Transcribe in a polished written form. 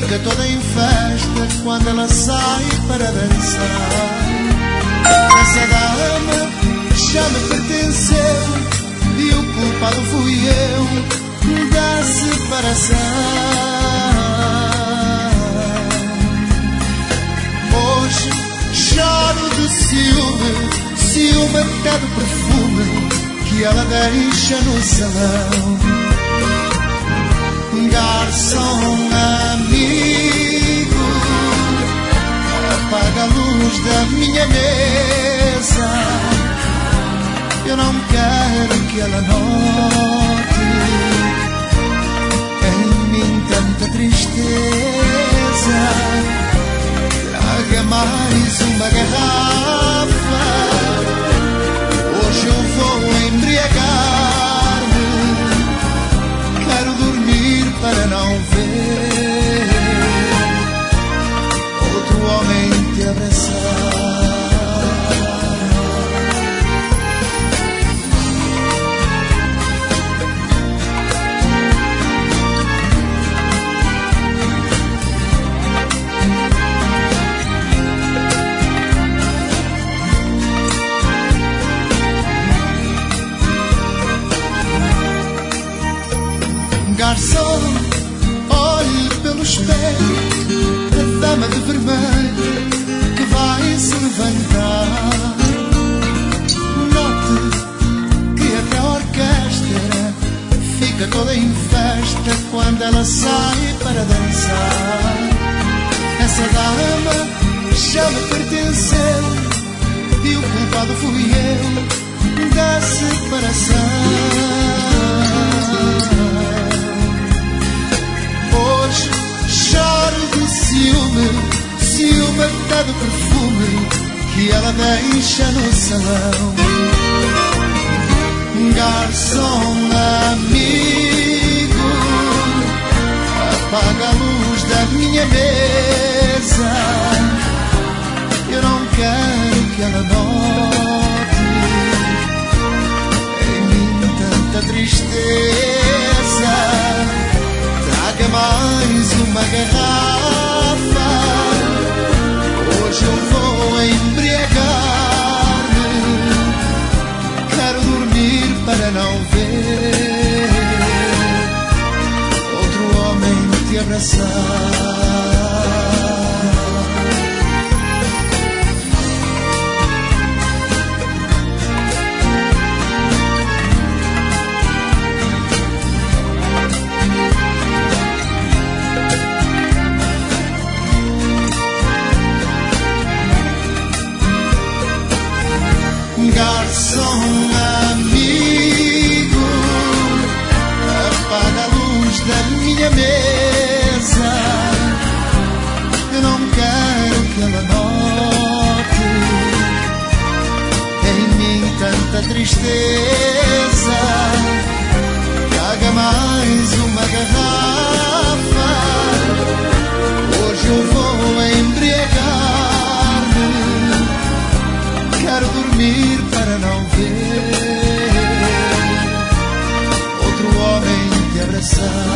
fica toda em festa quando ela sai para dançar. Essa dama já me pertenceu e o culpado fui eu da separação. Hoje choro de ciúme até do perfume que ela deixa no salão. Garçom amigo, apaga a luz da minha mesa. Eu não quero que ela note em mim tanta tristeza. Traga mais uma garrafa, hoje eu vou embriagar-me. Quero dormir para não ver outro homem te abraçar. Garçom, olhe pelo espelho a dama de vermelho que vai se levantar. Note que até a orquestra fica toda em festa quando ela sai para dançar. Essa dama já me pertenceu e o culpado fui eu da separação. Hoje choro de ciúme até do perfume que ela deixa no salão. Garçom amigo, apaga a luz da minha mesa. Eu não quero que ela note em mim tanta tristeza. Traga mais uma garrafa, hoje eu vou embriagar-me. Quero dormir para não ver outro homem te abraçar. Garçom amigo, apaga a luz da minha mesa. Eu não quero que ela note em mim tanta tristeza. Traga mais uma garrafa, hoje eu vou embriagar-me. Quero dormir para não ver outro homem te abraçar.